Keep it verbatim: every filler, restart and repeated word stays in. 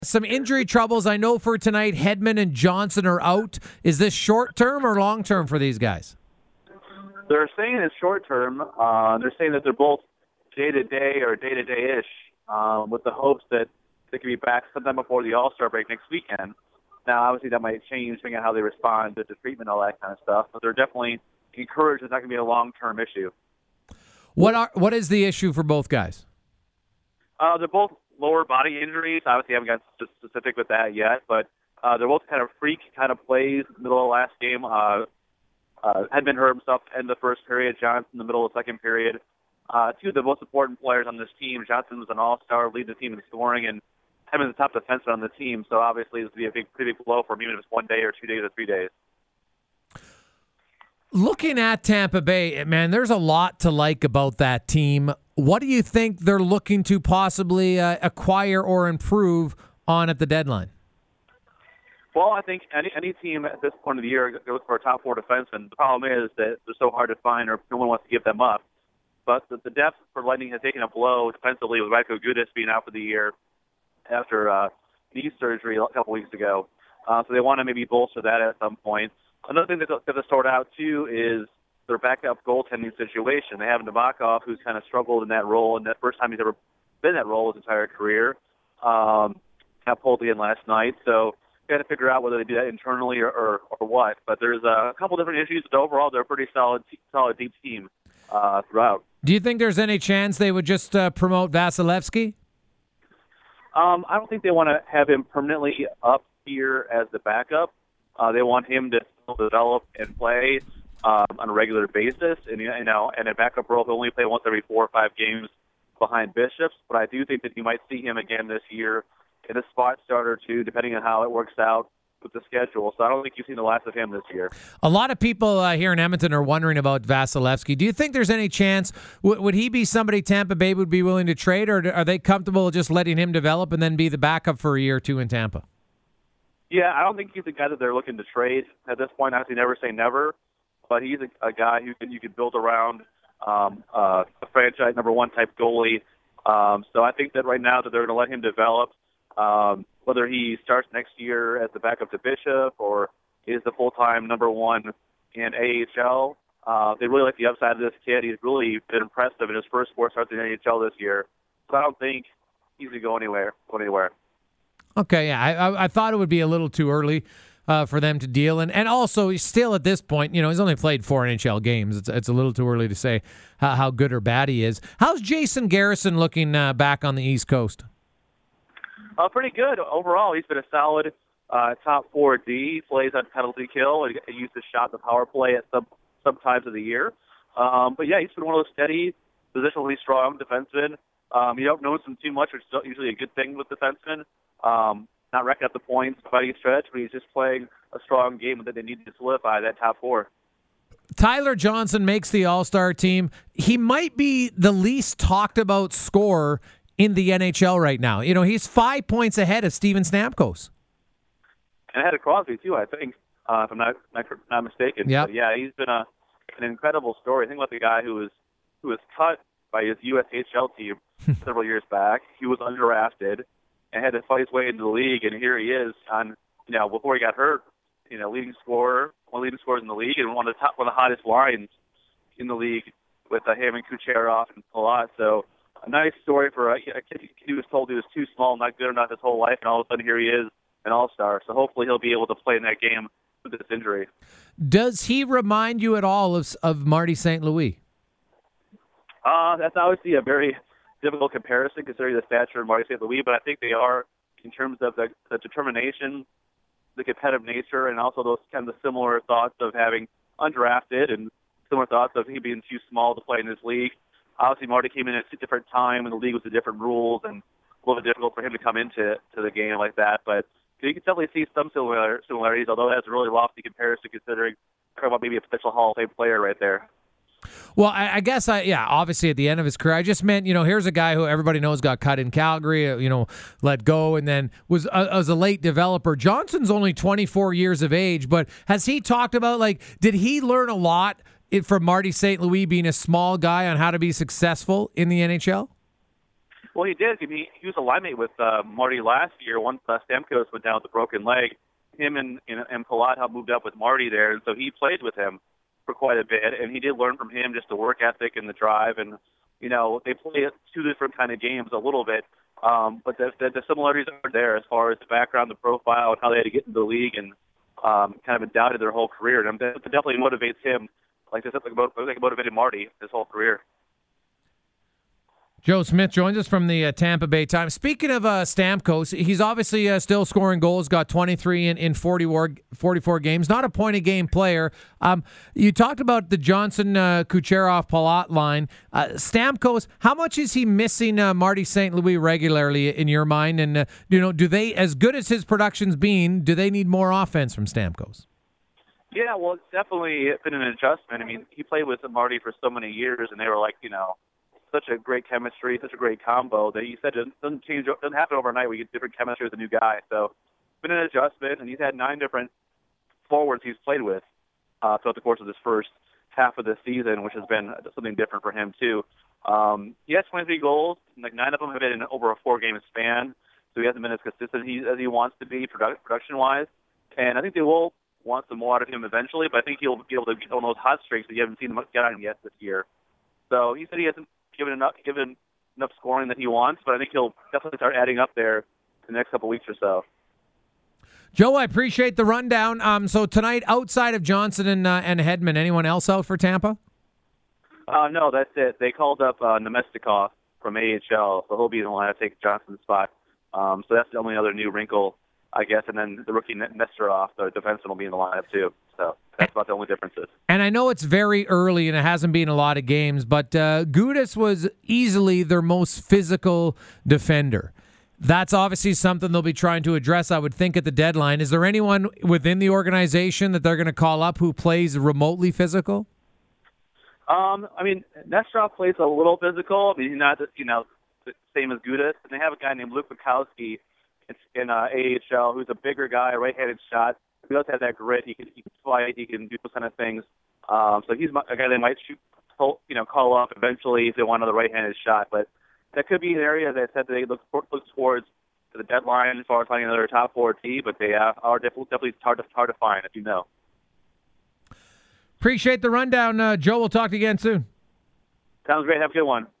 Some injury troubles, I know, for tonight. Hedman and Johnson are out. Is this short-term or long-term for these guys? They're saying it's short-term. Uh, they're saying that they're both day-to-day or day-to-day-ish um, with the hopes that they could be back sometime before the All-Star break next weekend. Now, obviously, that might change depending on how they respond to the treatment and all that kind of stuff, but they're definitely encouraged it's not going to be a long-term issue. What are what is the issue for both guys? Uh, they're both lower body injuries. Obviously, I haven't got specific with that yet, but uh, they're both kind of freak kind of plays in the middle of the last game. Uh, uh, Hedman hurt himself in the first period, Johnson in the middle of the second period. Uh, two of the most important players on this team. Johnson was an all-star, leading the team in scoring, and Hedman's the top defenseman on the team, so obviously this would be a big, pretty big blow for him, even if it's one day or two days or three days. Looking at Tampa Bay, man, there's a lot to like about that team. What do you think they're looking to possibly uh, acquire or improve on at the deadline? Well, I think any any team at this point of the year goes for a top four defenseman. The problem is that they're so hard to find, or no one wants to give them up. But the, the depth for Lightning has taken a blow defensively with Radko Gudas being out for the year after uh, knee surgery a couple weeks ago. Uh, so they want to maybe bolster that at some point. Another thing that they'll sort out, too, is their backup goaltending situation. They have Nabokov, who's kind of struggled in that role, and that first time he's ever been in that role his entire career. Um, got pulled in last night, so got to figure out whether they do that internally or, or, or what. But there's a couple different issues, but overall they're a pretty solid, solid deep team uh, throughout. Do you think there's any chance they would just uh, promote Vasilevsky? Um, I don't think they want to have him permanently up here as the backup. Uh, they want him to still develop and play um, on a regular basis, and you know, and a backup role he'll only play once every four or five games behind Bishops. But I do think that you might see him again this year in a spot starter too, depending on how it works out with the schedule. So I don't think you've seen the last of him this year. A lot of people uh, here in Edmonton are wondering about Vasilevsky. Do you think there's any chance, w- would he be somebody Tampa Bay would be willing to trade, or are they comfortable just letting him develop and then be the backup for a year or two in Tampa? Yeah, I don't think he's a guy that they're looking to trade at this point. Obviously, never say never, but he's a, a guy who can you can build around um, uh, a franchise number one type goalie. Um, so I think that right now that they're going to let him develop. Um, whether he starts next year as the backup to Bishop or is the full-time number one in A H L, uh, they really like the upside of this kid. He's really been impressive in his first four starts in the N H L this year. So I don't think he's going to go anywhere. Go anywhere. Okay, yeah, I, I, I thought it would be a little too early uh, for them to deal, and and also he's still at this point, you know, he's only played four N H L games. It's it's a little too early to say how, how good or bad he is. How's Jason Garrison looking uh, back on the East Coast? Uh, pretty good overall. He's been a solid uh, top four D. He plays on penalty kill and he uses shot the power play at some some times of the year. Um, but yeah, he's been one of those steady, positionally strong defensemen. Um, you don't notice him too much, which is usually a good thing with defensemen. Um, not racking up the points by any stretch, but he's just playing a strong game that they need to solidify that top four. Tyler Johnson makes the All-Star team. He might be the least talked about scorer in the N H L right now. You know, he's five points ahead of Steven Stamkos. And ahead of Crosby, too, I think, uh, if I'm not not, not mistaken. Yep. But yeah, he's been a, an incredible story. Think about the guy who was who was cut by his U S H L team several years back. He was undrafted and had to fight his way into the league, and here he is on, you know, before he got hurt, you know, leading scorer, one of the leading scorers in the league, and one of the top, one of the hottest lines in the league with uh, him and Kucherov and Palat. So a nice story for a, a kid he was told he was too small, not good enough his whole life, and all of a sudden here he is, an all-star. So hopefully he'll be able to play in that game with this injury. Does he remind you at all of, of Marty Saint Louis? Uh, that's obviously a very difficult comparison considering the stature of Marty Saint Louis, but I think they are in terms of the, the determination, the competitive nature, and also those kind of similar thoughts of having undrafted and similar thoughts of him being too small to play in this league. Obviously, Marty came in at a different time, and the league was a different rules, and a little bit difficult for him to come into to the game like that. But you can definitely see some similar, similarities, although that's a really lofty comparison considering talking about maybe a potential Hall of Fame player right there. Well, I, I guess, I yeah, obviously at the end of his career, I just meant, you know, here's a guy who everybody knows got cut in Calgary, you know, let go, and then was uh, as a late developer. Johnson's only twenty-four years of age, but has he talked about, like, did he learn a lot it, from Marty Saint Louis being a small guy on how to be successful in the N H L? Well, he did. I mean, he was a linemate with uh, Marty last year. Once uh, Stamkos went down with a broken leg, him and and, and Palat have moved up with Marty there, and so he played with him for quite a bit, and he did learn from him just the work ethic and the drive, and you know they play two different kind of games a little bit, um, but the, the, the similarities are there as far as the background, the profile, and how they had to get into the league, and um, kind of undoubted their whole career, and that definitely motivates him, like this, like it motivated Marty his whole career. Joe Smith joins us from the uh, Tampa Bay Times. Speaking of uh, Stamkos, he's obviously uh, still scoring goals, got twenty-three in, in forty-four, forty-four games, not a point-a-game player. Um, you talked about the Johnson, uh, Kucherov, Palat line. Uh, Stamkos, how much is he missing uh, Marty Saint Louis regularly in your mind? And, uh, you know, do they, as good as his production's been, do they need more offense from Stamkos? Yeah, well, it's definitely been an adjustment. I mean, he played with Marty for so many years, and they were like, you know, such a great chemistry, such a great combo that he said it doesn't change, doesn't happen overnight. We get different chemistry with a new guy. So it's been an adjustment, and he's had nine different forwards he's played with uh, throughout the course of this first half of the season, which has been something different for him too. Um, he has twenty-three goals, and like nine of them have been in over a four-game span, so he hasn't been as consistent as he wants to be produ- production-wise. And I think they will want some more out of him eventually, but I think he'll be able to get on those hot streaks that you haven't seen him get on yet this year. So he said he hasn't given enough given enough scoring that he wants, but I think he'll definitely start adding up there the next couple weeks or so. Joe, I appreciate the rundown. Um, so tonight, outside of Johnson and uh, and Hedman, anyone else out for Tampa? Uh, no, that's it. They called up uh, Nemestikov from A H L, so he'll be the one to take Johnson's spot. Um, so that's the only other new wrinkle, I guess. And then the rookie Nesterov, the defenseman, will be in the lineup too. So that's about the only differences. And I know it's very early and it hasn't been a lot of games, but uh, Gudas was easily their most physical defender. That's obviously something they'll be trying to address, I would think, at the deadline. Is there anyone within the organization that they're going to call up who plays remotely physical? Um, I mean, Nesterov plays a little physical. I mean, he's not, you know, the same as Gudas. And they have a guy named Luke Bukowski in uh, A H L who's a bigger guy, right-handed shot. He does have that grit. He can, he can fight. He can do those kind of things. Um, so he's a guy they might shoot, you know, call up eventually if they want another right-handed shot. But that could be an area that said they look, look towards the deadline as far as finding another top four team. But they uh, are definitely, definitely hard to hard to find, if you know. Appreciate the rundown, uh, Joe. We'll talk to you again soon. Sounds great. Have a good one.